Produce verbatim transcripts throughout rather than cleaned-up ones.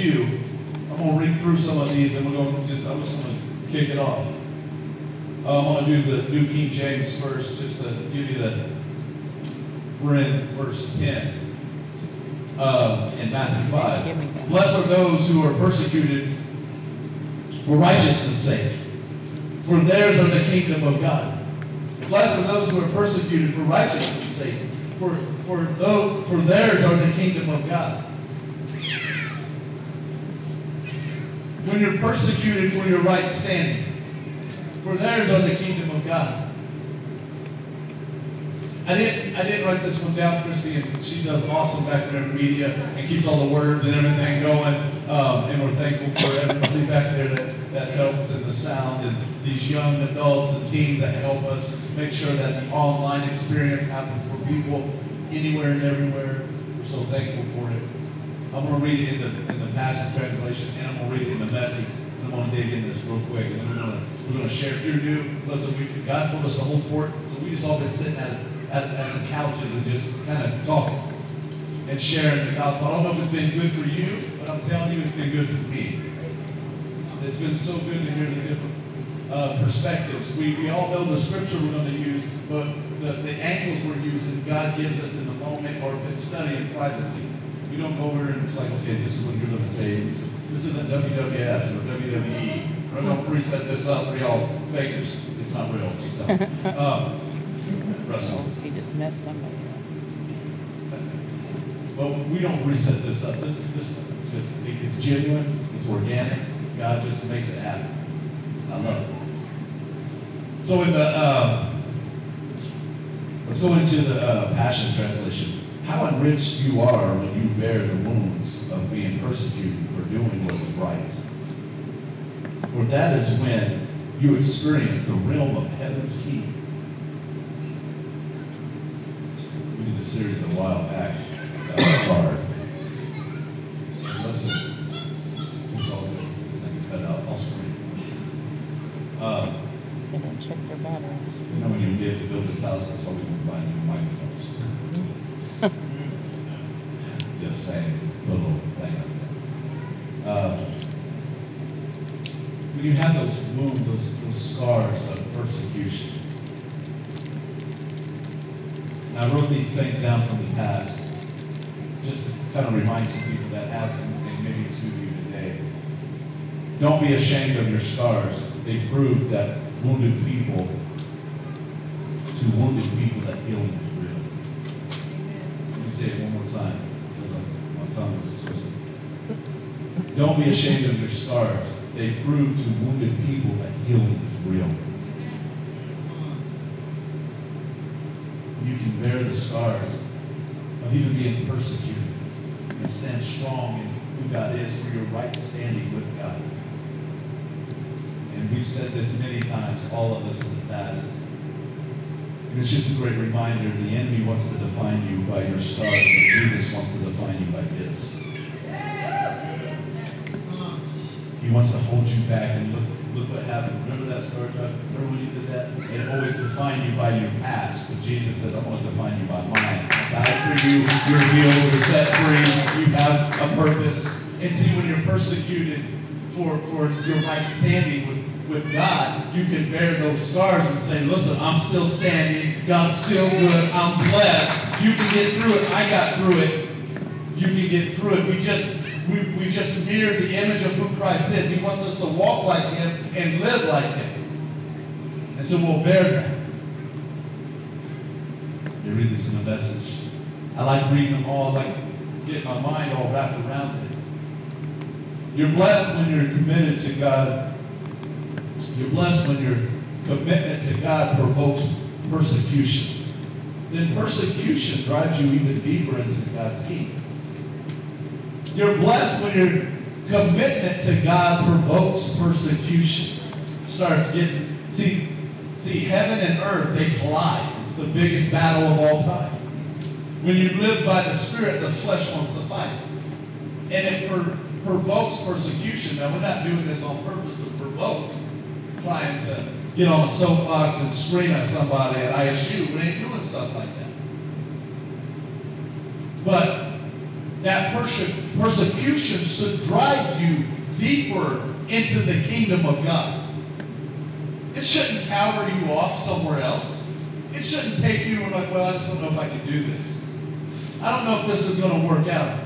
few. I'm going to read through some of these, and we're going to just, I'm just going to kick it off. Uh, I'm going to do the New King James first, just to give you the, we're in verse ten uh, in Matthew five. Blessed are those who are persecuted for righteousness' sake, for theirs are the kingdom of God. Blessed are those who are persecuted for righteousness' sake, for, for, those, for theirs are the kingdom of God. When you're persecuted for your right standing, for theirs are the kingdom of God. I didn't, I didn't write this one down, Christy, and she does awesome back there in the media and keeps all the words and everything going. Um, and we're thankful for everybody back there that, that helps in the sound, and these young adults and teens that help us make sure that the online experience happens for people anywhere and everywhere. We're so thankful for it. I'm going to read it in the, in the Passion Translation, and I'm going to read it in the Message. I'm going to dig into this real quick, and then we're going to we're going to share. If you're new, listen, we, God told us to hold fort, so we just all been sitting at, at, at some couches and just kind of talking and sharing the gospel. I don't know if it's been good for you, but I'm telling you, it's been good for me. It's been so good to hear the different uh, perspectives. We, we all know the scripture we're going to use, but the, the angles we're using, God gives us in the moment or been studying privately. You don't go over and it's like, okay, this is what you're going to say. This, this isn't W W F or W W E. We're going to reset this up for y'all fakers. It's not real. No. Um, Russell. He just messed somebody up. But we don't reset this up. This is just, just it's genuine. It's organic. God just makes it happen. I love it. So in the, uh, let's go into the uh, Passion Translation. How enriched you are when you bear the wounds of being persecuted for doing what is right. For that is when you experience the realm of heaven's kingdom. We did a series a while back. That was hard. Listen, it's all good. This thing cut out. I'll scream. Um, They didn't check their batteries. you know, when you did to build this house, that's why we can buy new microphones. Just saying, put a little thing up there. Uh, when you have those wounds, those, those scars of persecution. And I wrote these things down from the past, just to kind of remind some people that have them, and maybe it's who you today. Don't be ashamed of your scars. They prove that wounded people, to wounded people, that healing is real. Let me say it one more time, because my tongue was twisted. Don't be ashamed of your scars. They prove to wounded people that healing is real. You can bear the scars of even being persecuted and stand strong in who God is for your right standing with God. And we've said this many times, all of us in the past. And it's just a great reminder, the enemy wants to define you by your scars, but Jesus wants to define you by his. He wants to hold you back and look, look what happened. Remember that scar? Remember when you did that? And it always defined you by your past. But Jesus says, I'm going to define you by mine. I died for you. You're healed. You're set free. You have a purpose. And see, when you're persecuted for, for your right standing with with God, you can bear those scars and say, listen, I'm still standing. God's still good. I'm blessed. You can get through it. I got through it. You can get through it. We just we, we just mirror the image of who Christ is. He wants us to walk like him and live like him. And so we'll bear that. You read this in the Message. I like reading them all. I like getting my mind all wrapped around it. You're blessed when you're committed to God. You're blessed when your commitment to God provokes persecution. Then persecution drives you even deeper into God's kingdom. You're blessed when your commitment to God provokes persecution. Starts getting, see, see, heaven and earth, they collide. It's the biggest battle of all time. When you live by the Spirit, the flesh wants to fight. And it per- provokes persecution. Now, we're not doing this on purpose to provoke. Trying to get on a soapbox and scream at somebody at I S U. We ain't doing stuff like that. But that perse- persecution should drive you deeper into the kingdom of God. It shouldn't cower you off somewhere else. It shouldn't take you and like, well, I just don't know if I can do this. I don't know if this is going to work out.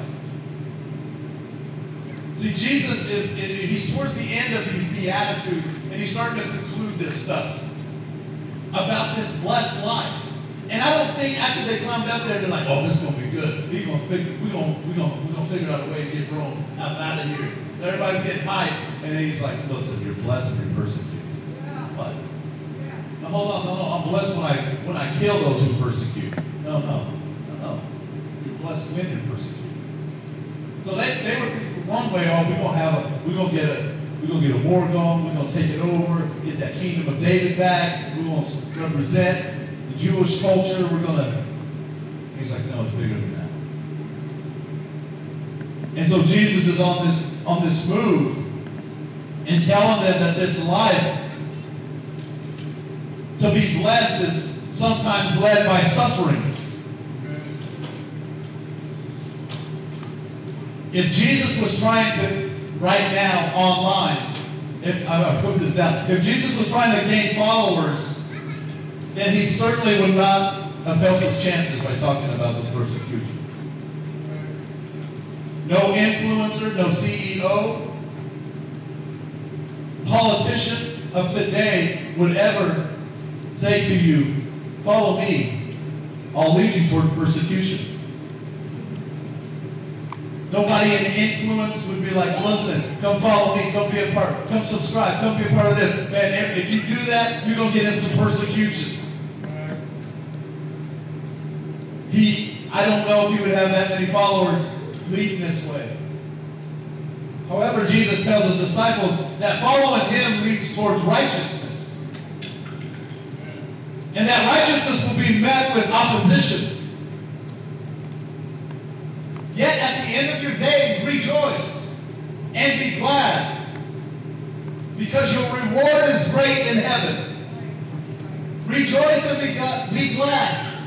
See, Jesus is, he's towards the end of these Beatitudes, and he's starting to conclude this stuff about this blessed life. And I don't think after they climbed up there, they're like, oh, this is going to be good. We're going to figure, we're going, we're going, we're going to figure out a way to get Rome out, out of here. And everybody's getting hyped. And then he's like, listen, you're blessed and you're persecuted. Blessed. Now hold on, no, no, I'm blessed when I when I kill those who persecute. No, no, no, no. You're blessed when you're persecuted. So they, they were one way, oh, we're gonna have a we're gonna get a we're gonna get a war going, we're gonna take it over, get that kingdom of David back, we're gonna represent the Jewish culture, we're gonna he's like, no, it's bigger than that. And so Jesus is on this on this move and telling them that this life to be blessed is sometimes led by suffering. If Jesus was trying to, right now, online, if I put this down, if Jesus was trying to gain followers, then he certainly would not have helped his chances by talking about this persecution. No influencer, no C E O, politician of today would ever say to you, follow me, I'll lead you toward persecution. Nobody in influence would be like, listen, come follow me, come be a part, come subscribe, come be a part of this. Man, if you do that, you're going to get in some persecution. He, I don't know if he would have that many followers leading this way. However, Jesus tells his disciples that following him leads towards righteousness. And that righteousness will be met with opposition. Yet at the end of your days, rejoice and be glad, because your reward is great in heaven. Rejoice and be, be glad.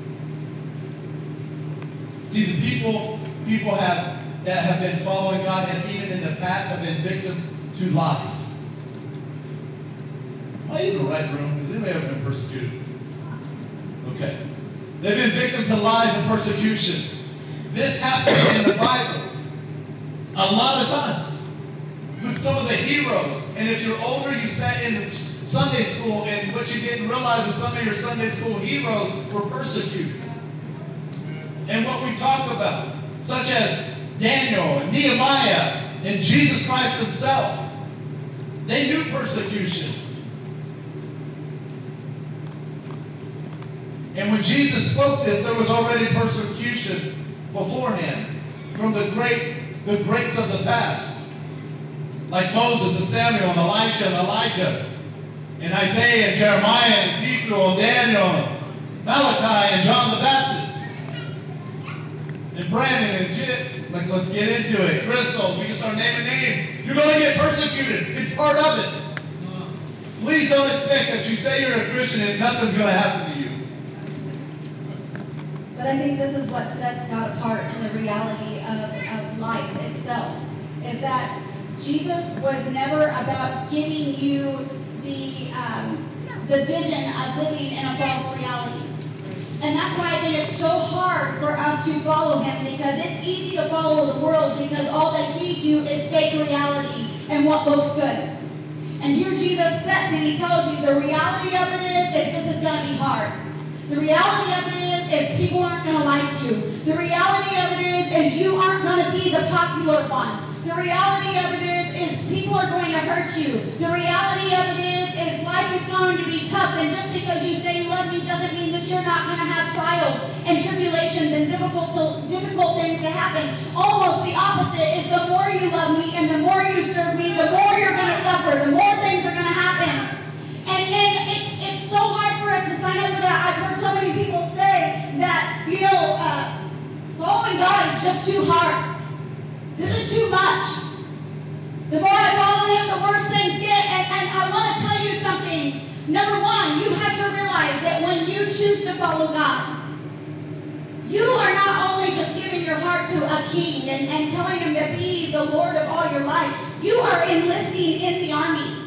See, the people, people have that have been following God and even in the past have been victim to lies. Am I in the right room? Has anybody ever been persecuted? Okay. They've been victim to lies and persecution. This happened in the Bible a lot of times with some of the heroes. And if you're older, you sat in Sunday school, and what you didn't realize is some of your Sunday school heroes were persecuted. And what we talk about, such as Daniel and Nehemiah and Jesus Christ himself, they knew persecution. And when Jesus spoke this, there was already persecution beforehand from the great, the greats of the past, like Moses and Samuel and Elisha and Elijah, and Isaiah and Jeremiah and Ezekiel and Daniel, Malachi and John the Baptist, and Brandon and Jit. Like, let's get into it. Crystal, we can start naming names. You're going to get persecuted. It's part of it. Please don't expect that you say you're a Christian and nothing's going to happen to you. But I think this is what sets God apart in the reality of, of life itself, is that Jesus was never about giving you the, um, the vision of living in a false reality. And that's why I think it's so hard for us to follow him, because it's easy to follow the world because all they feed you is fake reality and what looks good. And here Jesus sets and he tells you the reality of it is, is this is going to be hard. The reality of it is, is people aren't going to like you. The reality of it is, is you aren't going to be the popular one. The reality of it is, is people are going to hurt you. The reality of it is, is life is going to be tough. And just because you say you love me doesn't mean that you're not going to have trials and tribulations and difficult, to, difficult things to happen. Almost the opposite is the more you love me and the more you serve me, the more you're going to suffer, the more things are going to happen. And, and it's, it's so hard for us to sign up for that. I've heard so many people say that, you know, uh, following God is just too hard. This is too much. The more I follow him, the worse things get. And, and I want to tell you something. Number one, you have to realize that when you choose to follow God, you are not only just giving giving your heart to a king and, and telling him to be the Lord of all your life, you are enlisting in the army.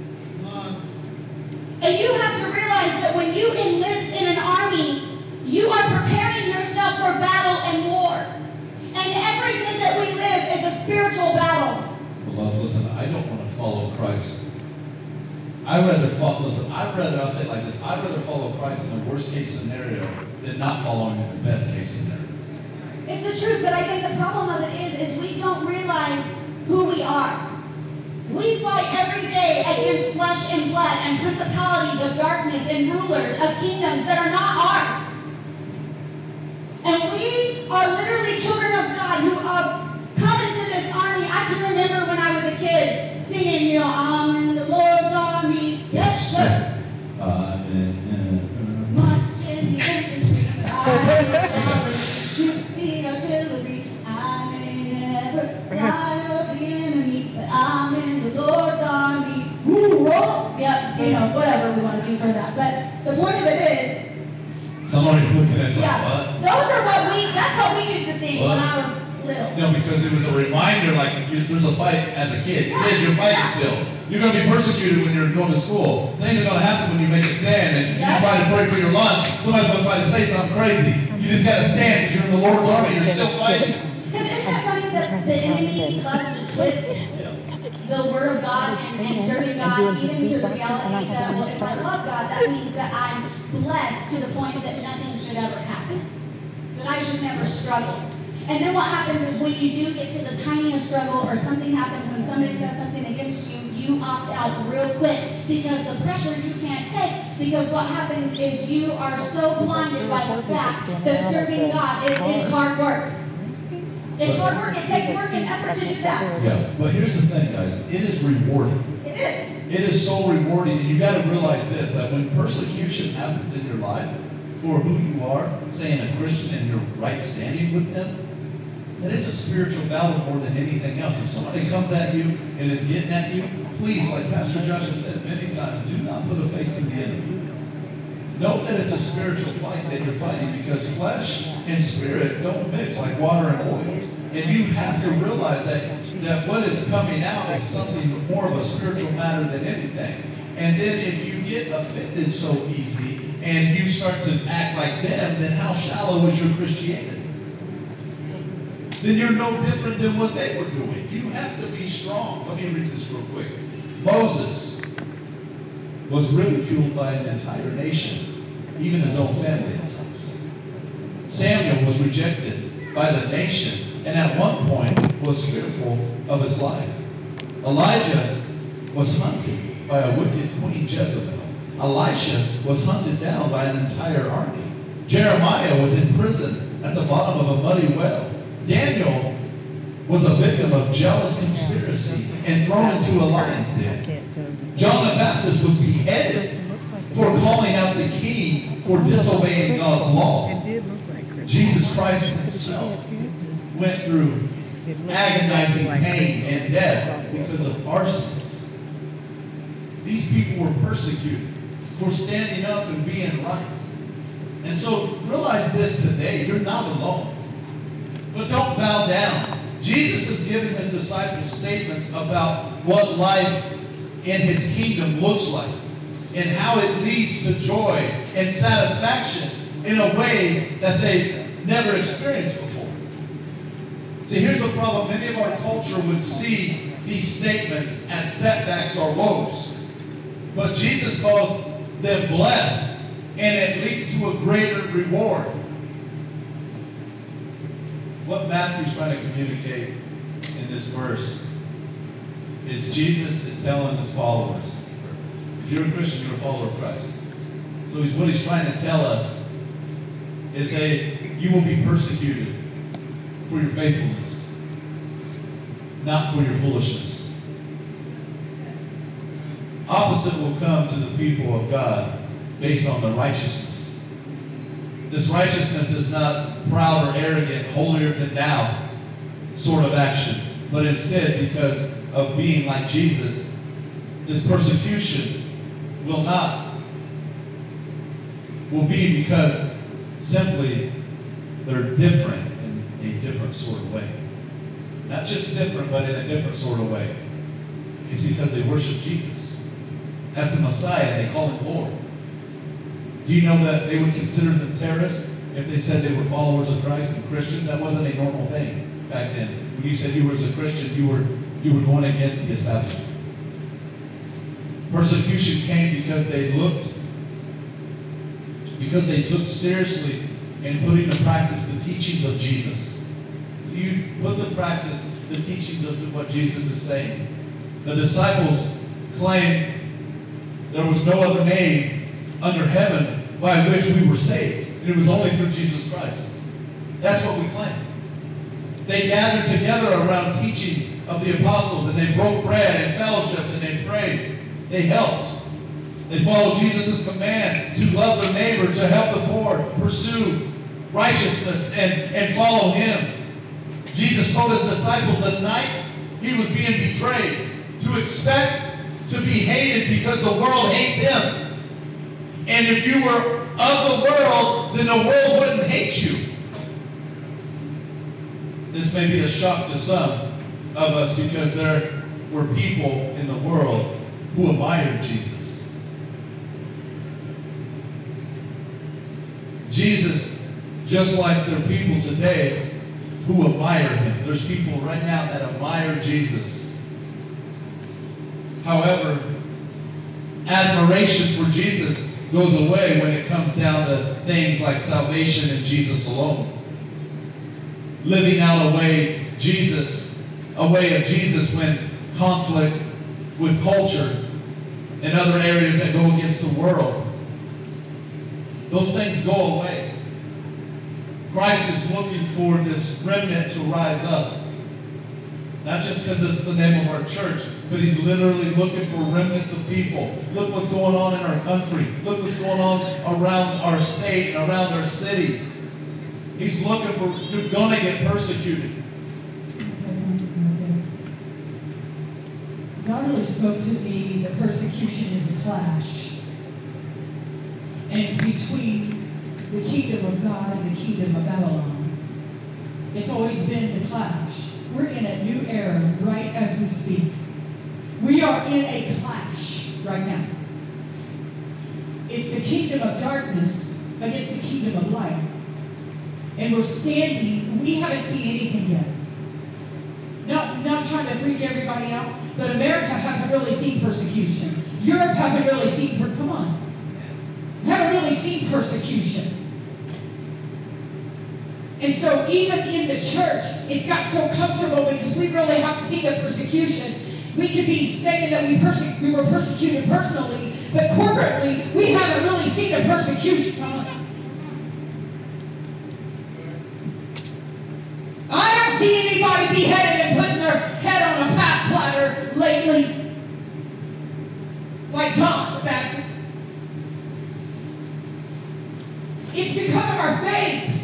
And you have to realize that when you enlist in an army, you are preparing yourself for battle and war. And every day that we live is a spiritual battle. Beloved, listen, I don't want to follow Christ. I'd rather follow, listen, I'd rather, I'll say it like this, I'd rather follow Christ in the worst case scenario than not following in the best case scenario. It's the truth, but I think the problem of it is, is we don't realize who we are. We fight every day against flesh and blood and principalities of darkness and rulers of kingdoms that are not ours. And we are literally children of God who uh, come into this army. I can remember when I was a kid singing, you know, I'm in the Lord's army. Yes, sir. I'm in March in the infantry. I will shoot the artillery. I may never fly over the enemy, but I'm in the Lord's army. Woo, whoa. Yep, you know, whatever we want to do for that. But the point of it is, somebody looking at my yeah, butt. those are what we, that's what we used to sing What? when I was little. No, because it was a reminder, like, you, there's a fight as a kid. Kids, you're fighting still. You're going to be persecuted when you're going to school. Things are going to happen when you make a stand and Yes. you try to pray for your lunch. Somebody's going to try to say something crazy. You just got to stand because you're in the Lord's army. You're still fighting. Because isn't it funny that the enemy loves to twist the word of God and, and serving God even to the reality that, well, if I love God, that means that I'm blessed to the point that nothing should ever happen. That I should never struggle. And then what happens is when you do get to the tiniest struggle or something happens and somebody says something against you, you opt out real quick because the pressure you can't take. Because what happens is you are so blinded by the fact that serving God is, is hard work. It's hard work. It takes work and effort to do that. Yeah, but here's the thing, guys. It is rewarding. It is. It is so rewarding, and you got to realize this, that when persecution happens in your life for who you are, saying a Christian and your right standing with them, that it's a spiritual battle more than anything else. If somebody comes at you and is getting at you, please, like Pastor Josh has said many times, do not put a face to the enemy. Know that it's a spiritual fight that you're fighting because flesh and spirit don't mix like water and oil. And you have to realize that, that what is coming out is something more of a spiritual matter than anything. And then if you get offended so easy and you start to act like them, then how shallow is your Christianity? Then you're no different than what they were doing. You have to be strong. Let me read this real quick. Moses was ridiculed by an entire nation, even his own family at times. Samuel was rejected by the nation, and at one point was fearful of his life. Elijah was hunted by a wicked queen Jezebel. Elisha was hunted down by an entire army. Jeremiah was in prison at the bottom of a muddy well. Daniel was a victim of jealous conspiracy and thrown into a lion's den. John the Baptist was beheaded for calling out the king for disobeying God's law. Jesus Christ himself went through agonizing pain and death because of our sins. These people were persecuted for standing up and being right. And so realize this today, you're not alone. But don't bow down. Jesus is giving his disciples statements about what life in his kingdom looks like and how it leads to joy and satisfaction in a way that they've never experienced before. See, here's the problem. Many of our culture would see these statements as setbacks or woes. But Jesus calls them blessed, and it leads to a greater reward. What Matthew's trying to communicate in this verse is Jesus is telling his followers, if you're a Christian, you're a follower of Christ. So he's, what he's trying to tell us is that you will be persecuted for your faithfulness, not for your foolishness. Opposite will come to the people of God based on the righteousness. This righteousness is not proud or arrogant, holier than thou sort of action, but instead because of being like Jesus, this persecution will not, will be because simply they're different and, a different sort of way. Not just different, but in a different sort of way. It's because they worship Jesus. As the Messiah, they call him Lord. Do you know that they would consider them terrorists if they said they were followers of Christ and Christians? That wasn't a normal thing back then. When you said you were a Christian, you were, you were going against the establishment. Persecution came because they looked, because they took seriously in putting to practice the teachings of Jesus. Do you put to practice the teachings of what Jesus is saying? The disciples claimed there was no other name under heaven by which we were saved. And it was only through Jesus Christ. That's what we claim. They gathered together around teachings of the apostles, and they broke bread and fellowship, and they prayed. They helped. They followed Jesus' command to love their neighbor, to help the poor, pursue righteousness, and, and follow him. Jesus told his disciples the night he was being betrayed to expect to be hated because the world hates him. And if you were of the world, then the world wouldn't hate you. This may be a shock to some of us because there were people in the world who admired Jesus. Jesus, just like there are people today who admire him. There's people right now that admire Jesus. However, admiration for Jesus goes away when it comes down to things like salvation in Jesus alone. Living out a way Jesus, a way of Jesus when conflict with culture and other areas that go against the world. Those things go away. Christ is looking for this remnant to rise up. Not just because it's the name of our church, but he's literally looking for remnants of people. Look what's going on in our country. Look what's going on around our state and around our cities. He's looking for, you're going to get persecuted. God really spoke to me that persecution is a clash. And it's between the kingdom of God and the kingdom of Babylon. It's always been the clash. We're in a new era right as we speak. We are in a clash right now. It's the kingdom of darkness against the kingdom of light. And we're standing, we haven't seen anything yet. Not, not trying to freak everybody out, but America hasn't really seen persecution. Europe hasn't really seen, per, come on, haven't really seen persecution. And so even in the church, it's got so comfortable because we really haven't seen the persecution. We could be saying that we, perse- we were persecuted personally, but corporately, we haven't really seen the persecution. I don't see anybody beheaded and putting their head on a fat platter lately, like John the Baptist. It's because of our faith.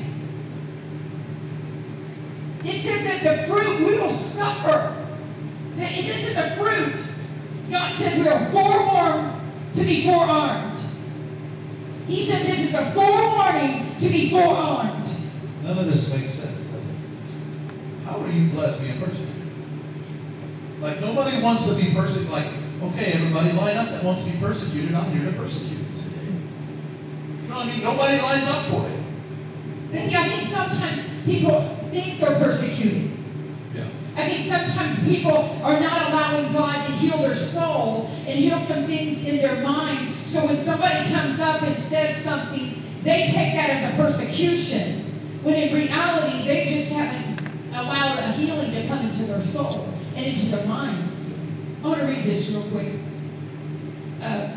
It says that the fruit, we will suffer. That this is a fruit. God said we are forewarned to be forearmed. He said this is a forewarning to be forearmed. None of this makes sense, does it? How are you blessed being persecuted? Like, nobody wants to be persecuted. Like, okay, everybody line up that wants to be persecuted. I'm here to persecute you today. You know what I mean? Nobody lines up for it. But see, I think sometimes people think they're persecuted. Yeah. I think sometimes people are not allowing God to heal their soul and heal some things in their mind. So when somebody comes up and says something, they take that as a persecution. When in reality, they just haven't allowed a healing to come into their soul and into their minds. I want to read this real quick. Uh,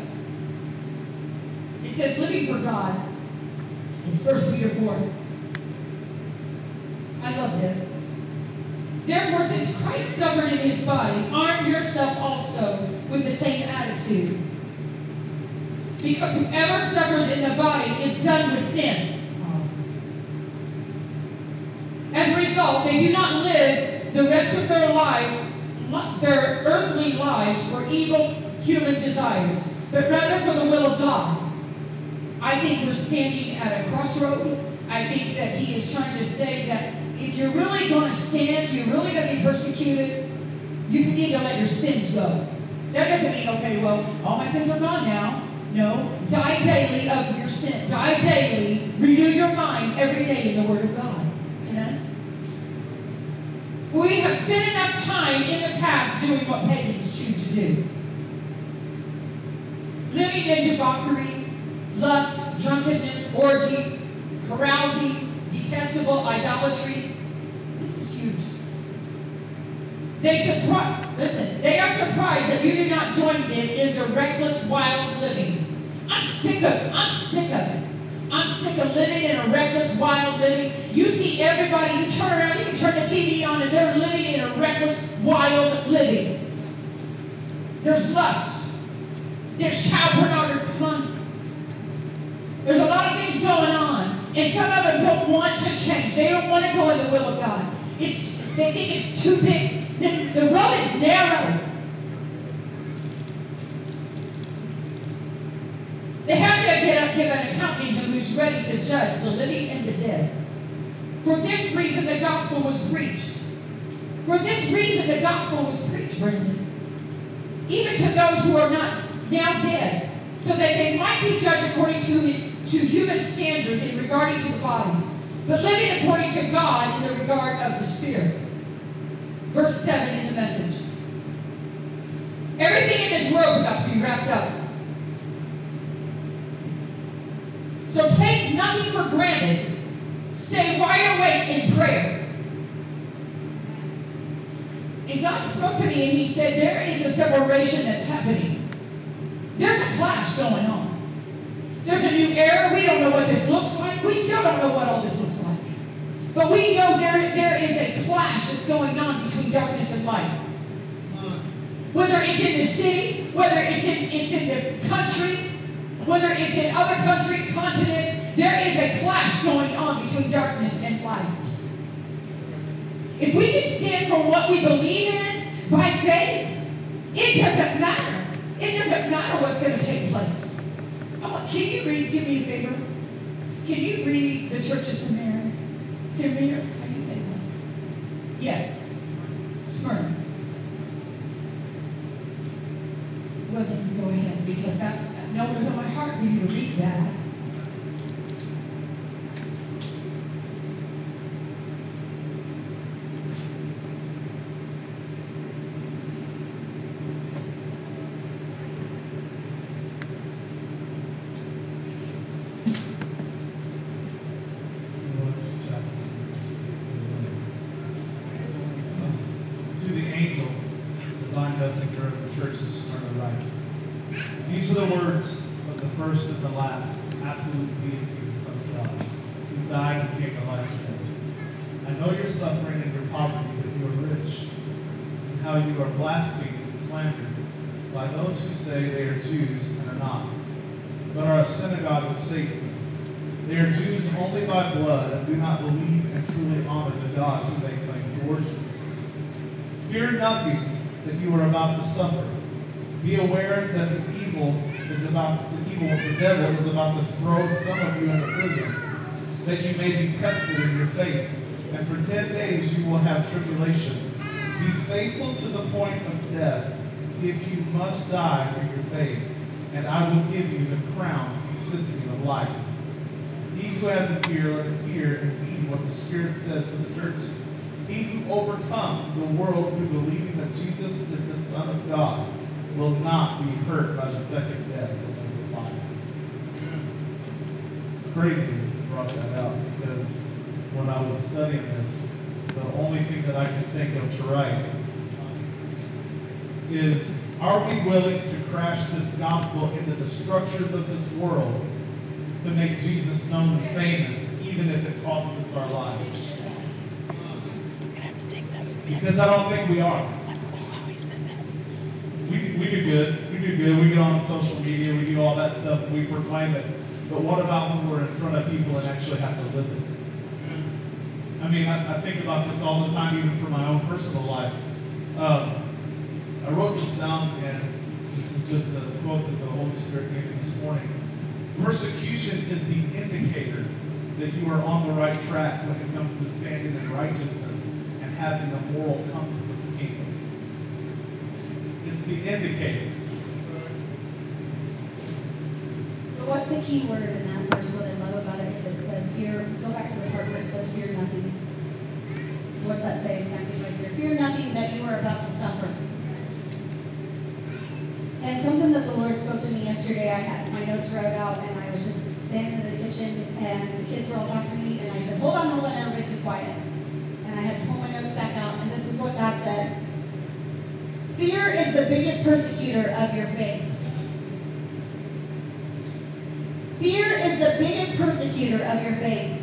it says, living for God. It's First Peter four. I love this. Therefore, since Christ suffered in his body, arm yourself also with the same attitude. Because whoever suffers in the body is done with sin. As a result, they do not live the rest of their life, their earthly lives for evil human desires, but rather for the will of God. I think we're standing at a crossroad. I think that he is trying to say that if you're really going to stand, you're really going to be persecuted, you need to let your sins go. That doesn't mean, okay, well, all my sins are gone now. No. Die daily of your sin. Die daily. Renew your mind every day in the Word of God. Amen? We have spent enough time in the past doing what pagans choose to do. Living in debauchery, lust, drunkenness, orgies, carousing, detestable idolatry. This is huge. They surprise, listen, they are surprised that you do not join them in their reckless, wild living. I'm sick of it. I'm sick of it. I'm sick of living in a reckless, wild living. You see everybody, you turn around, you can turn the T V on, and they're living in a reckless, wild living. There's lust. There's child pornography. Come on. There's a lot of things going on, and some of them don't want to change. They don't want to go in the will of God. It's, they think it's too big. The, the road is narrow. They have to get up, give an account to him who's ready to judge the living and the dead. For this reason the gospel was preached. For this reason the gospel was preached, Brendan. Even to those who are not now dead, so that they might be judged according to, to human standards in regarding to the body, but living according to God in the regard of the Spirit. Verse seven in the Message. Everything in this world is about to be wrapped up. So take nothing for granted. Stay wide awake in prayer. And God spoke to me and he said, there is a separation that's happening. There's a clash going on. There's a new era. We don't know what this looks like. We still don't know what all this looks like. But we know there, there is a clash that's going on between darkness and light. Whether it's in the city, whether it's in, it's in the country, whether it's in other countries, continents, there is a clash going on between darkness and light. If we can stand for what we believe in by faith, it doesn't matter. It doesn't matter what's going to take place. Oh, can you read, do me a favor? Can you read the Church of Samaria? Samaria? How do you say that? Yes. Smyrna. Well, then go ahead, because that, no, it was on my heart for you to read that. To the angel, divine messenger of the church of Smyrna write. These are the words of the first and the last, absolute deity, the Son of God, who died and came to life again. I know your suffering and your poverty, that you are rich, and how you are blasphemed and slandered by those who say they are Jews and are not, but are a synagogue of Satan. They are Jews only by blood and do not believe and truly honor the God who they claim to worship. Fear nothing that you are about to suffer. Be aware that the evil is about the evil of the devil is about to throw some of you into prison, that you may be tested in your faith. And for ten days you will have tribulation. Be faithful to the point of death, if you must die for your faith, and I will give you the crown consisting of life. He who has an ear, let him hear and heed what the Spirit says to the churches. He who overcomes the world through believing that Jesus is the Son of God will not be hurt by the second death of the fire. It's crazy that you brought that out, because when I was studying this, the only thing that I could think of to write is, are we willing to crash this gospel into the structures of this world to make Jesus known and famous, even if it costs us our lives? Because I don't think we are. We, we do good. We do good. We get on social media. We do all that stuff, and we proclaim it. But what about when we're in front of people and actually have to live it? I mean, I, I think about this all the time, even for my own personal life. Um, I wrote this down, and this is just a quote that the Holy Spirit gave me this morning. Persecution is the indicator that you are on the right track when it comes to standing in righteousness and having the moral compass of the kingdom. It's the indicator. But what's the key word in that verse? What I love about it is it says fear. Go back to the part where it says fear nothing. What's that say exactly right there? Fear nothing that you are about to suffer. And something that the Lord spoke to me yesterday, I had my notes wrote out and I was just standing in the kitchen and the kids were all talking to me and I said, hold on, hold on, everybody be quiet. And I had to pull my notes back out and this is what God said. Fear is the biggest persecutor of your faith. Fear is the biggest persecutor of your faith.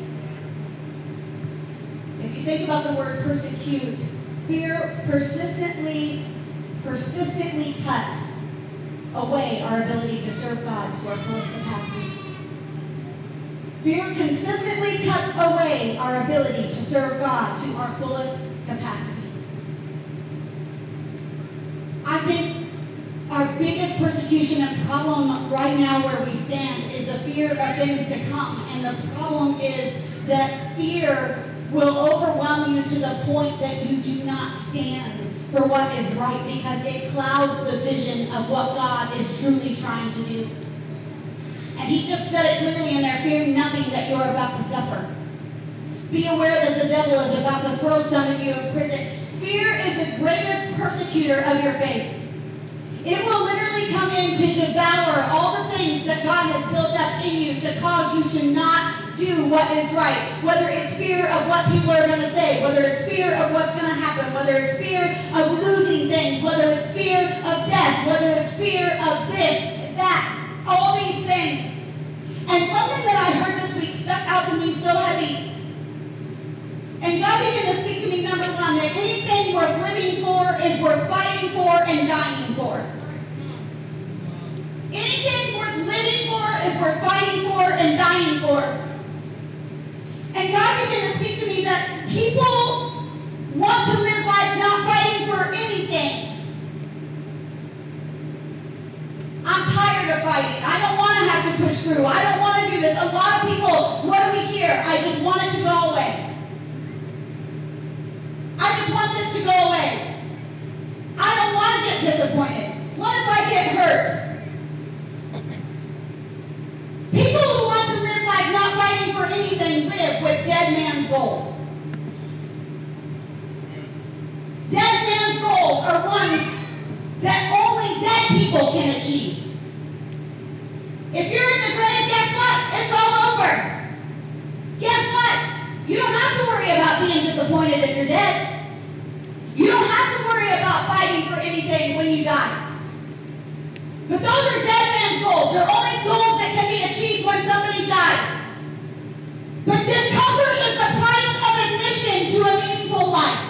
If you think about the word persecute, fear persistently, persistently cuts away our ability to serve God to our fullest capacity. Fear consistently cuts away our ability to serve God to our fullest capacity. I think our biggest persecution and problem right now where we stand is the fear of things to come. And the problem is that fear will overwhelm you to the point that you do not stand for what is right because it clouds the vision of what God is truly trying to do. And he just said it clearly in there, fear nothing that you're about to suffer. Be aware that the devil is about to throw some of you in prison. Fear is the greatest persecutor of your faith. It will literally come in to devour all the things that God has built up in you to cause you to not do what is right. Whether it's fear of what people are going to say, whether it's fear of what's going to happen, whether it's fear of losing things, whether it's fear of death, whether it's fear of this, that, all these things. And something that I heard this week stuck out to me so heavy. And God began to speak to me, number one, that anything worth living for is worth fighting for and dying for. Anything worth living for is worth fighting for and dying for. And God began to speak to me that people want to live life not fighting for anything. I'm tired of fighting. I don't want to have to push through. I don't want to do this. A lot of people, what do we hear? I just want it to go away. I just want this to go away. I don't want to get disappointed. What if I get hurt? People who want to live life not fighting for anything live with dead man's goals. Dead man's goals are ones that only dead people can achieve. If you're in the grave, guess what? It's all over. Guess what? You don't have to worry about being disappointed if you're dead. You don't have to worry about fighting for anything when you die. But those are dead man's goals. They're only goals that can be achieved when somebody dies. But discomfort is the price of admission to a meaningful life.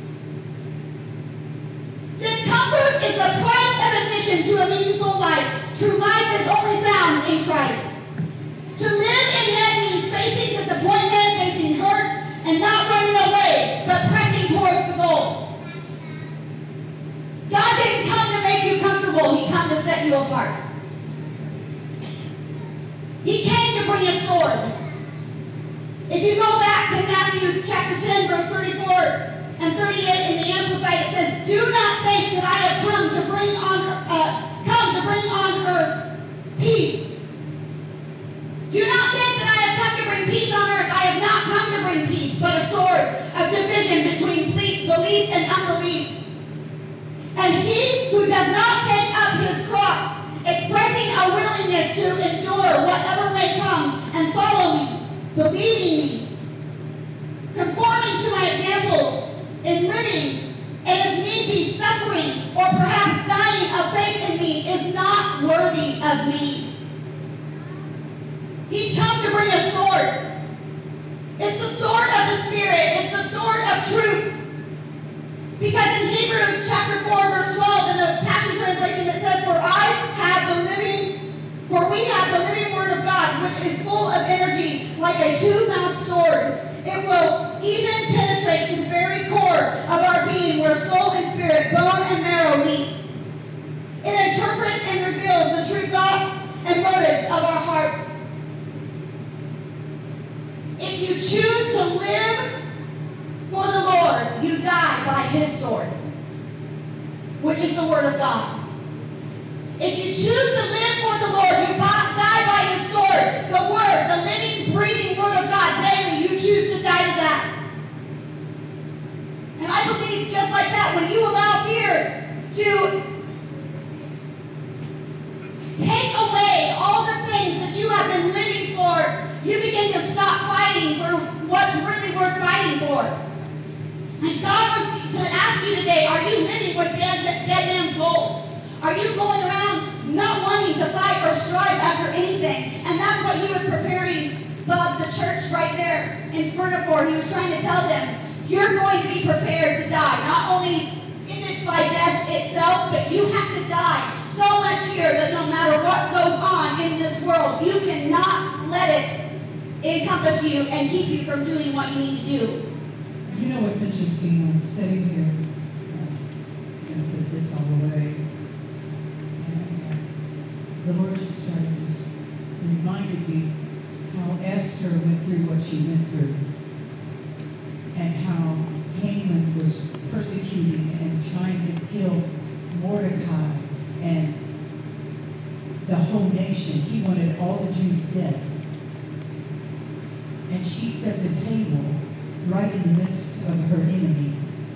Discomfort is the price of admission to a meaningful life. True life is only found in Christ. To live in Him means facing disappointment, facing hurt, and not running away, but pressing towards the goal. God didn't come to make you comfortable. He came to set you apart. He came to bring a sword. If you go back to Matthew chapter ten, verse thirty-four and thirty-eight in the Amplified, it says, "Do not think that I have come to bring on uh, come to bring on earth peace. Do not think that I have come to bring peace on earth. I have not come to bring peace, but a sword of division between belief and unbelief. And he who does not take up his cross, expressing a willingness to endure whatever may come and follow me, believing me, conforming to my example in living, and if need be suffering or perhaps dying of faith in me, is not worthy of me." He's come to bring a sword. It's the sword of the Spirit. It's the sword of truth. Because in Hebrews chapter four, verse twelve, in the Passion Translation, it says, For I have the living, for we have the living word of God, which is full of energy, like a two-mouthed sword. It will even penetrate to the very core of our being, where soul and spirit, bone and marrow meet. It interprets and reveals the true thoughts and motives of our hearts. live for the Lord, you die by his sword, which is the word of God. If you choose to live for the Lord, you die by his sword, the word, the living, breathing word of God daily. You choose to die to that. And I believe just like that, when you allow fear to take away all the things that you have been living for, you begin to stop fighting for what's really worth fighting for. And God wants to ask you today, are you living with dead, dead man's goals? Are you going around not wanting to fight or strive after anything? And that's what he was preparing Bob, the church right there in Smyrna for. He was trying to tell them, you're going to be prepared to die. Not only if it's by death itself, but you have to die so much here that no matter what goes on in this world, you cannot let it encompass you and keep you from doing what you need to do. You know what's interesting? I'm sitting here, uh, going to put this all away, and uh, the Lord just started just reminded me how Esther went through what she went through, and how Haman was persecuting and trying to kill Mordecai and the whole nation. He wanted all the Jews dead. And she sets a table right in the midst of her enemies.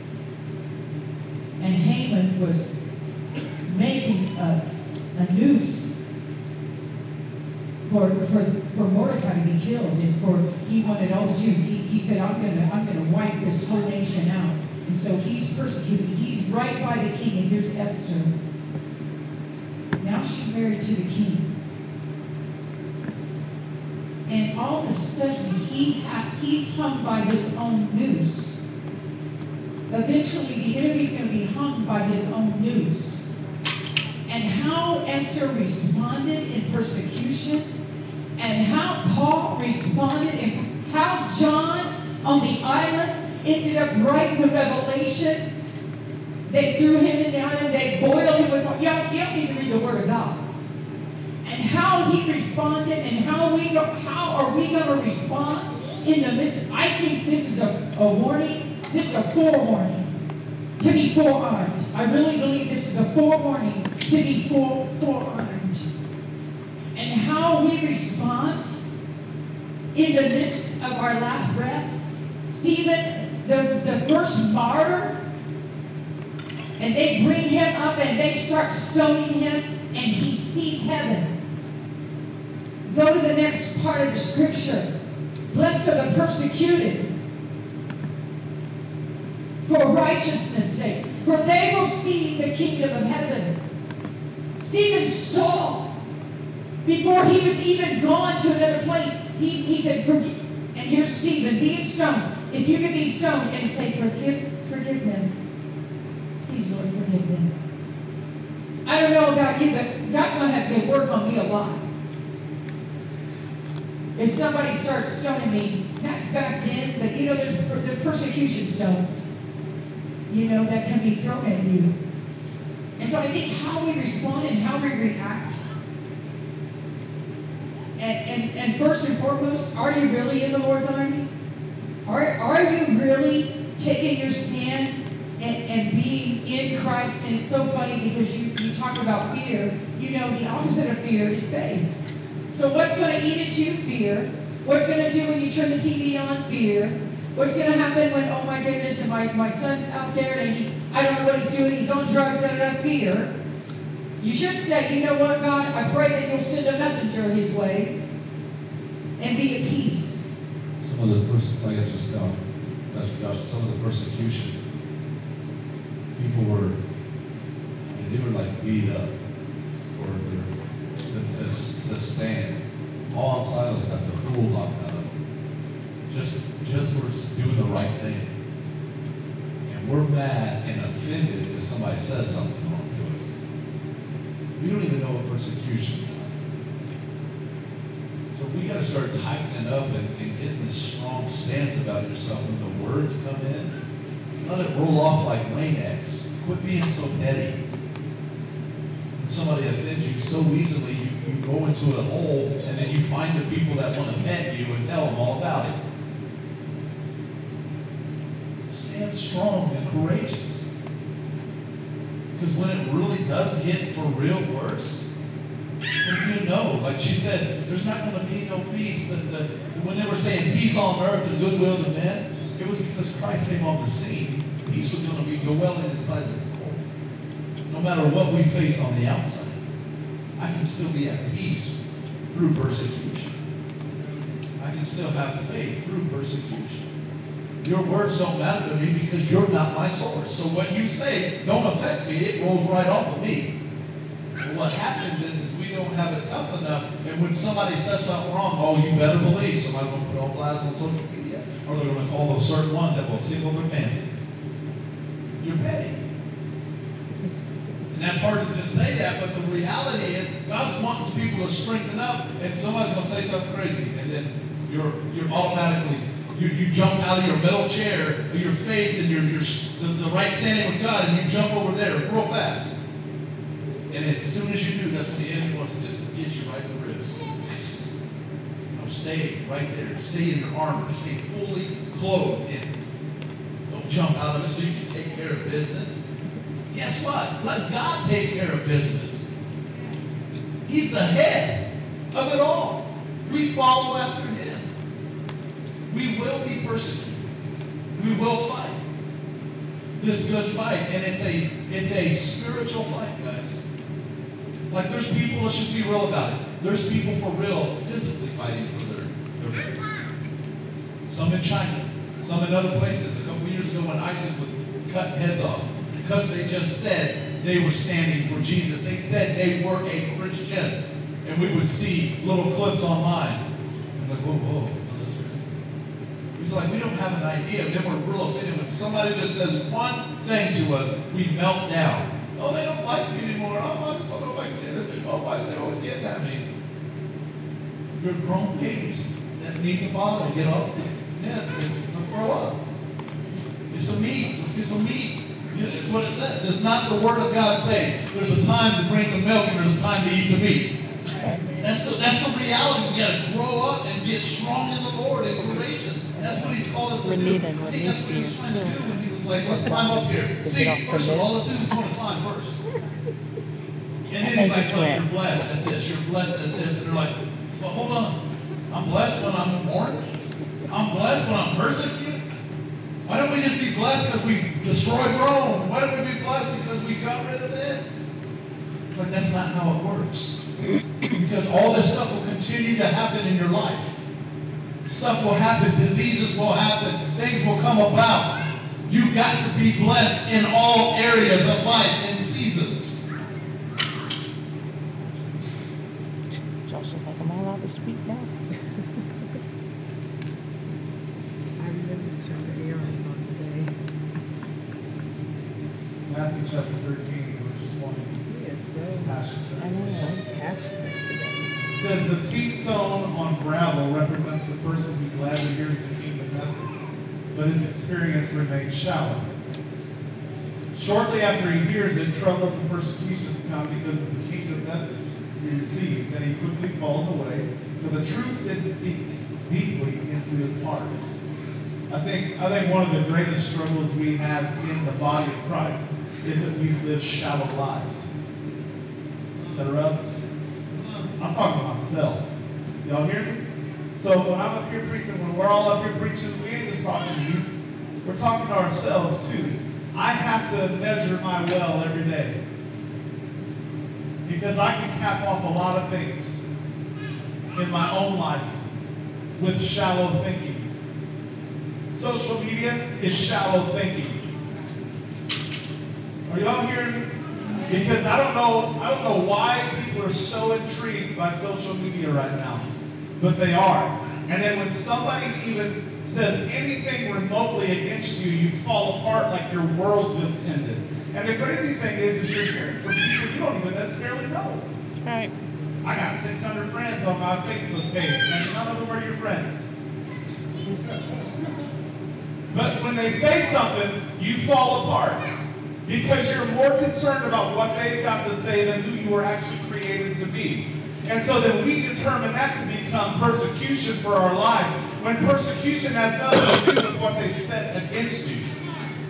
And Haman was making a, a noose for, for, for Mordecai to be killed, and for he wanted all the Jews. He, he said, I'm gonna I'm gonna wipe this whole nation out. And so he's persecuted. He's right by the king, and here's Esther. Now she's married to the king. And all of a sudden, he ha- he's hung by his own noose. Eventually, the enemy's going to be hung by his own noose. And how Esther responded in persecution, and how Paul responded, and how John on the island ended up writing the Revelation. They threw him in the island, they boiled him with water. You don't, you don't need to read the Word of God. And how he responded, and how we go, how are we going to respond in the midst of, I think this is a, a warning, this is a forewarning to be forearmed. I really believe this is a forewarning to be fore, forearmed. And how we respond in the midst of our last breath. Stephen, the, the first martyr, and they bring him up and they start stoning him, and he sees heaven. Go to the next part of the scripture. Blessed are the persecuted for righteousness' sake, for they will see the kingdom of heaven. Stephen saw, before he was even gone to another place, he, he said, forgive. And here's Stephen being stoned. If you could be stoned and say, forgive, forgive them. Please, Lord, forgive them. I don't know about you, but God's going to have to work on me a lot. If somebody starts stoning me, that's back then, but you know, there's, there's persecution stones, you know, that can be thrown at you. And so I think how we respond and how we react. And, and, and first and foremost, are you really in the Lord's army? Are, are you really taking your stand and, and being in Christ? And it's so funny because you, you talk about fear. You know, the opposite of fear is faith. So what's going to eat at you? Fear. What's going to do when you turn the T V on? Fear. What's going to happen when, oh my goodness, and my, my son's out there and he, I don't know what he's doing, he's on drugs, I don't know, fear. You should say, you know what, God, I pray that you'll send a messenger his way and be at peace. Some of the person, like I just um, Pastor Josh, some of the persecution, people were, I mean, they were like beat up for their, to, to, to stand. Paul and Silas got the fool knocked out of them. Just, just for doing the right thing. And we're mad and offended if somebody says something wrong to us. We don't even know what persecution is. So we got to start tightening up and, and getting this strong stance about yourself when the words come in. Let it roll off like Rain-X. Quit being so petty. When somebody offends you so easily, you, you go into a hole and then you find the people that want to pet you and tell them all about it. stand strong and courageous. Because when it really does get for real worse, then you know, like she said, there's not going to be no peace. The, the, when they were saying peace on earth and goodwill to men, it was because Christ came on the scene. Peace was going to be dwelling inside the core. No matter what we face on the outside, I can still be at peace through persecution. I can still have faith through persecution. Your words don't matter to me because you're not my source. So what you say don't affect me. It rolls right off of me. But what happens is, is we don't have it tough enough. And when somebody says something wrong, oh, you better believe somebody's going to put on blast on social media. Or they're going to call those certain ones that will tickle their fancy. You're petty. And that's hard to just say that, but the reality is God's wanting people to strengthen up, and somebody's going to say something crazy, and then you're you're automatically, you, you jump out of your metal chair of your faith and your, your the, the right standing with God, and you jump over there real fast. And as soon as you do, that's when the enemy wants to just get you right in the ribs. No, stay right there. Stay in your armor. Stay fully clothed in it. Don't jump out of it so you can take care of business. Guess what? Let God take care of business. He's the head of it all. We follow after him. We will be persecuted. We will fight this good fight. And it's a it's a spiritual fight, guys. Like there's people, let's just be real about it. There's people for real physically fighting for their, their faith. Some in China, some in other places. A couple years ago when ISIS would cut heads off. Because they just said they were standing for Jesus. They said they were a Christian. And we would see little clips online. I'm like, whoa, whoa. It's like we don't have an idea. Then we're real offended. When somebody just says one thing to us, we melt down. Oh, they don't like me anymore. Oh, I just don't know if I can do it. Oh, why is they always getting at me? You're grown babies that need the bottle. Get off the net. Let's grow up. Get some meat. Let's get some meat. It's what it says. Does not the Word of God say there's a time to drink the milk and there's a time to eat the meat? That's the, that's the reality. We got to grow up and get strong in the Lord and courageous. That's what He's called us to do. I think that's what He was trying to do when He was like, let's climb up here. See, first of all, let's see who's going to climb first. And then He's like, look, you're blessed at this, you're blessed at this. And they're like, well, hold on. I'm blessed when I'm born. I'm blessed when I'm persecuted. Why don't we just be blessed because we destroyed Rome? Why don't we be blessed because we got rid of this? But that's not how it works. Because all this stuff will continue to happen in your life. Stuff will happen. Diseases will happen. Things will come about. You've got to be blessed in all areas of life and seasons. Josh is like, am I allowed to speak now? Matthew chapter thirteen, verse twenty. Yes, sir. Passionate. I know, I'm passionate today. It says, the seed sown on gravel represents the person who gladly hears the kingdom message, but his experience remains shallow. Shortly after he hears it, troubles and persecutions come because of the kingdom message he received, and he quickly falls away, for the truth didn't sink deeply into his heart. I think I think one of the greatest struggles we have in the body of Christ is that we live shallow lives. Is that rough? I'm talking to myself. Y'all hear me? So when I'm up here preaching, when we're all up here preaching, we ain't just talking to you. We're talking to ourselves too. I have to measure my well every day. Because I can cap off a lot of things in my own life with shallow thinking. Social media is shallow thinking. Are y'all hearing me? Because I don't know, I don't know why people are so intrigued by social media right now, but they are. And then when somebody even says anything remotely against you, you fall apart like your world just ended. And the crazy thing is, is you're hearing from people you don't even necessarily know. Right. I got six hundred friends on my Facebook page, and none of them are your friends. But when they say something, you fall apart because you're more concerned about what they've got to say than who you were actually created to be. And so then we determine that to become persecution for our life, when persecution has nothing to do with what they've said against you.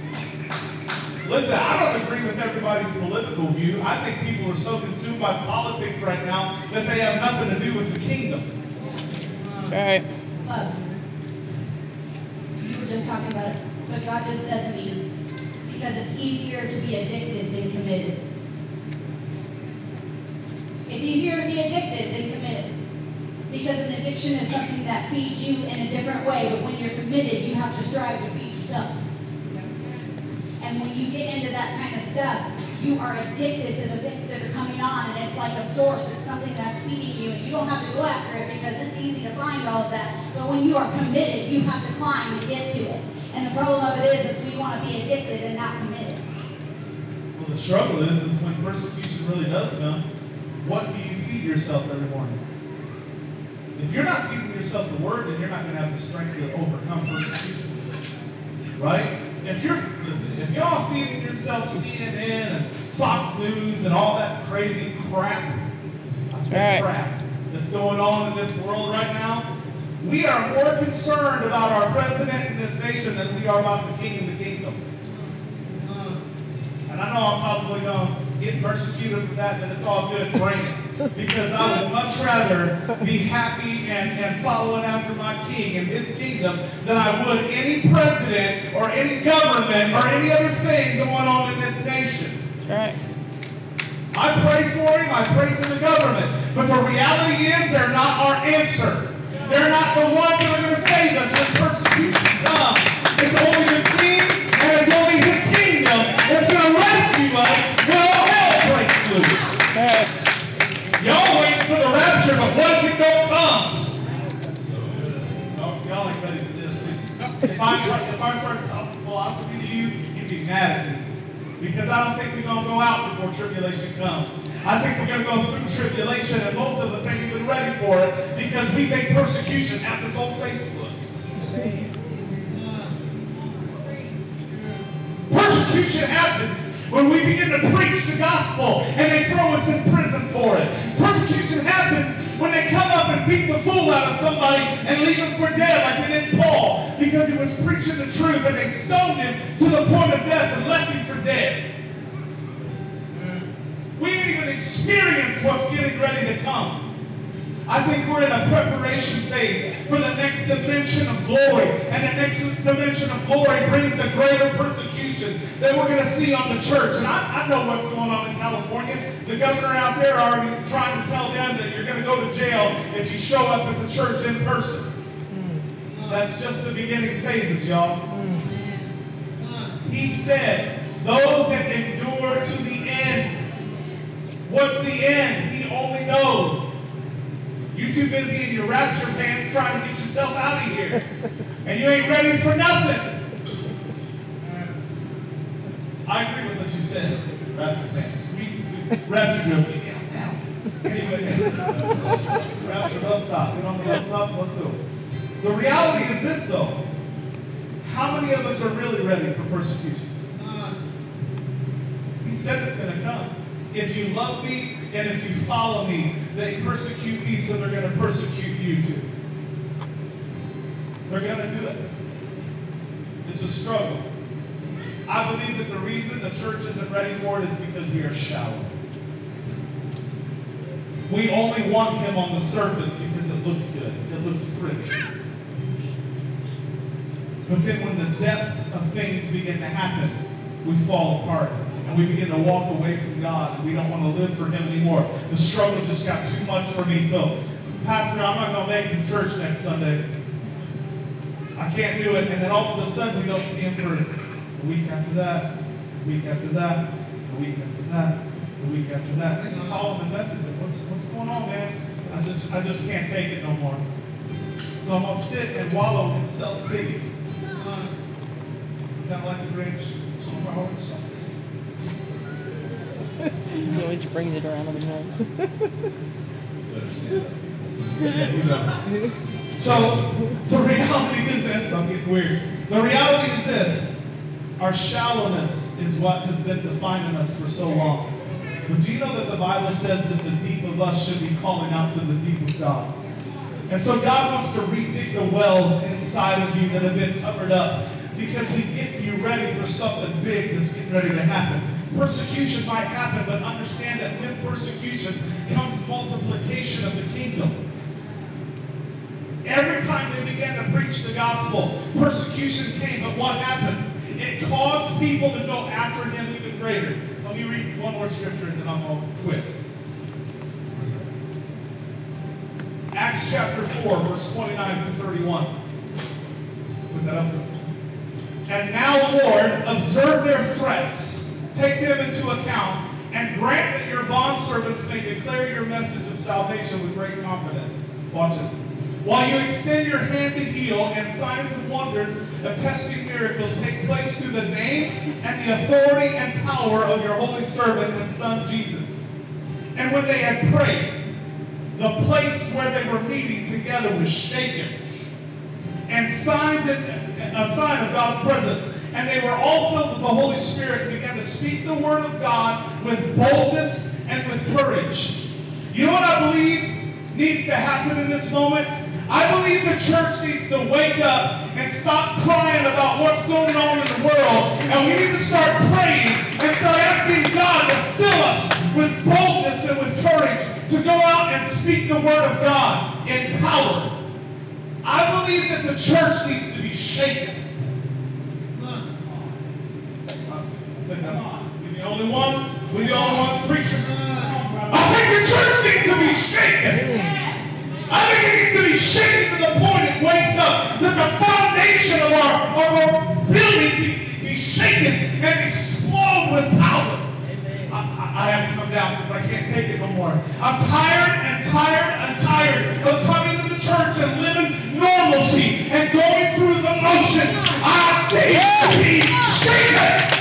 Listen, I don't agree with everybody's political view. I think people are so consumed by politics right now that they have nothing to do with the kingdom. All right. But you were just talking about it, but God just said to me, because it's easier to be addicted than committed. It's easier to be addicted than committed. Because an addiction is something that feeds you in a different way, but when you're committed, you have to strive to feed yourself. And when you get into that kind of stuff, you are addicted to the things that are coming on, and it's like a source. It's something that's feeding you, and you don't have to go after it because it's easy to find all of that. But when you are committed, you have to climb to get to it. And the problem of it is, is we want to be addicted and not committed. Well, the struggle is, is when persecution really does come, what do you feed yourself every morning? If you're not feeding yourself the word, then you're not going to have the strength to overcome persecution. Right? If you're, listen, if y'all feeding yourself C N N and Fox News and all that crazy crap, I say Right. crap, that's going on in this world right now, we are more concerned about our president in this nation than we are about the king and the kingdom. And I know I'm probably going to get persecuted for that, but it's all good, bring it. Because I would much rather be happy and, and following after my king and his kingdom than I would any president or any government or any other thing going on in this nation. All right. I pray for him, I pray for the government. But the reality is they're not our answer. They're not the ones that are going to save us when persecution comes. It's only the king and it's only his kingdom that's going to rescue us when all hell breaks loose. All right. Y'all waiting for the rapture, but what if it don't come? Oh, y'all ain't ready for this. If I, if I start talking philosophy to you, you'd be mad at me. Because I don't think we're going to go out before tribulation comes. I think we're going to go through tribulation, and most of us ain't even ready for it because we think persecution happens on Facebook. Persecution happens when we begin to preach the gospel and they throw us in prison for it. Persecution happens when they come up and beat the fool out of somebody and leave him for dead like they did Paul because he was preaching the truth and they stoned him to the point of death and left him for dead. We ain't even experienced what's getting ready to come. I think we're in a preparation phase for the next dimension of glory. And the next dimension of glory brings a greater persecution that we're going to see on the church. And I, I know what's going on in California. The governor out there already trying to tell them that you're going to go to jail if you show up at the church in person. That's just the beginning phases, y'all. He said, those that endure to the end. What's the end? He only knows. You're too busy in your rapture pants trying to get yourself out of here. And you ain't ready for nothing. I agree with what you said. Rapture pants. We, we, rapture girls. Get me out now. Anyway. Rapture, let's stop. You know what? Let's stop. Let's go. The reality is this, though. How many of us are really ready for persecution? He said it's going to come. If you love me and if you follow me, they persecute me, so they're going to persecute you too. They're going to do it. It's a struggle. I believe that the reason the church isn't ready for it is because we are shallow. We only want him on the surface because it looks good. It looks pretty. But then when the depth of things begin to happen, we fall apart. And we begin to walk away from God. And we don't want to live for him anymore. The struggle just got too much for me. So, Pastor, I'm not going to make it to church next Sunday. I can't do it. And then all of a sudden, we don't see him for a week after that, a week after that, a week after that, a week after that. And then you call him and message him. What's, what's going on, man? I just, I just can't take it no more. So I'm going to sit and wallow in self-pity. Kind of like the Grinch. He always brings it around on his head. So, the reality is this. I'm getting weird. The reality is this. Our shallowness is what has been defining us for so long. But do you know that the Bible says that the deep of us should be calling out to the deep of God? And so God wants to redig the wells inside of you that have been covered up. because he's getting you ready for something big that's getting ready to happen. Persecution might happen, but understand that with persecution comes multiplication of the kingdom. Every time they began to preach the gospel, persecution came, but what happened? It caused people to go after him even greater. Let me read one more scripture and then I'm going to quit. Acts chapter four, verse twenty-nine through thirty-one. Put that up. And now, Lord, observe their threats, take them into account, and grant that your bondservants may declare your message of salvation with great confidence. Watch this. While you extend your hand to heal, and signs and wonders attesting miracles take place through the name and the authority and power of your holy servant and son Jesus. And when they had prayed, the place where they were meeting together was shaken, and signs and a sign of God's presence. And they were all filled with the Holy Spirit and began to speak the word of God with boldness and with courage. You know what I believe needs to happen in this moment? I believe the church needs to wake up and stop crying about what's going on in the world. And we need to start praying and start asking God to fill us with boldness and with courage to go out and speak the word of God in power. I believe that the church needs to be shaken. We the only ones? We the only ones preaching? I think the church needs to be shaken. I think it needs to be shaken to the point it wakes up, that the foundation of our, of our building be, be shaken and explode with power. I, I, I have to come down because I can't take it no more. I'm tired and tired and tired of coming to the church and living normalcy and going through the motion. I need to be shaken.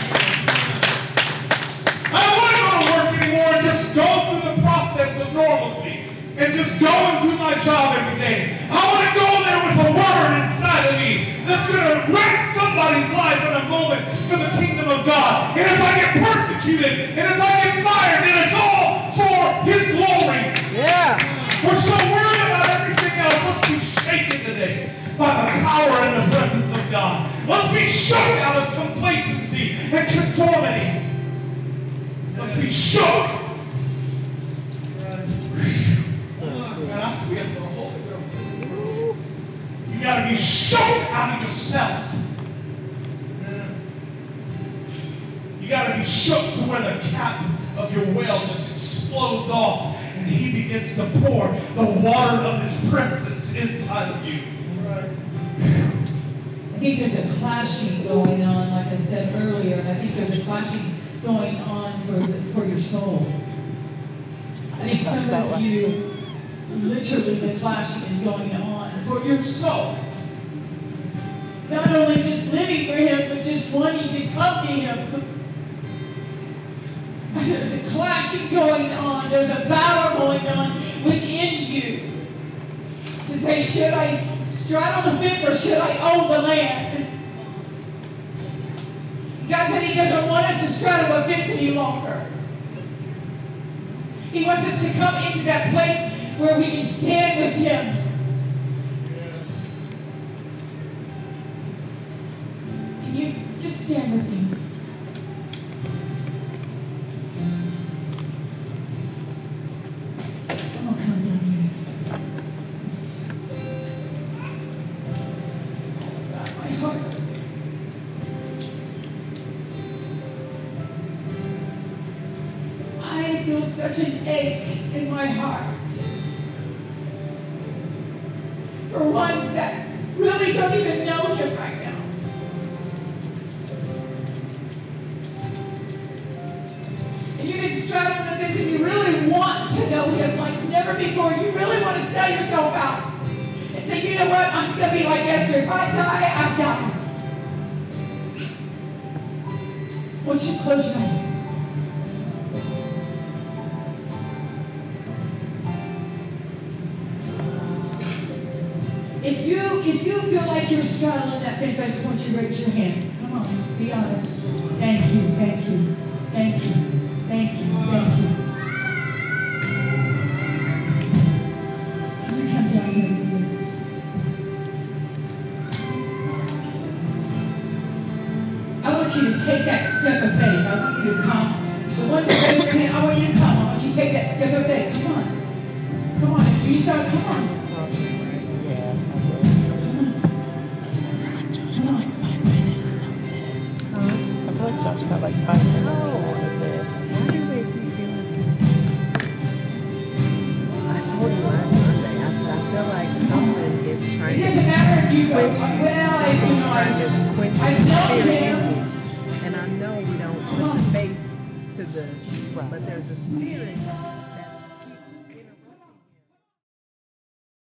I don't want to go to work anymore and just go through the process of normalcy and just go and do my job every day. I want to go there with a word inside of me that's going to wreck somebody's life in a moment for the kingdom of God. And if I get persecuted, and if I get fired, then it's all for His glory. Yeah. We're so worried about everything else. Let's be shaken today by the power and the presence of God. Let's be shook out of complacency and conformity. Let's be shook. And I feel the Holy Ghost. You got to be shook out of yourself. You got to be shook to where the cap of your well just explodes off and He begins to pour the water of His presence inside of you. I think there's a clashing going on, like I said earlier, and I think there's a clashing going on for the, for your soul. I think some of you, literally the clashing is going on for your soul. Not only just living for Him, but just wanting to come to Him. There's a clashing going on. There's a battle going on within you. To say, should I straddle the fence or should I own the land? God said He doesn't want us to straddle a fence any longer. He wants us to come into that place where we can stand with Him. Can you just stand with me? I'm gonna come down here. God, my heart. I feel such an ache in my heart for ones that really don't even know Him right now. And you've been straddling the fence and you really want to know Him like never before. You really want to sell yourself out and say, you know what, I'm going to be like Esther. If I die, I die. Won't you close your eyes? If you if you feel like you're straddling that fence, I just want you to raise your hand. Come on, be honest. Thank you, thank you, thank you, thank you, thank you. Can you come down here with me? So, come on. Yeah, I will. I feel like Josh got like five minutes and that was it. Huh? I feel like Josh got like five minutes and that was it. Why do they keep doing that? I told you last Sunday, I said, I feel like someone is It trying doesn't to matter if you go, quench, well, if you someone's know, trying to I, quench I the know spirit in him. you. And I know we don't put the face to the, but there's a spirit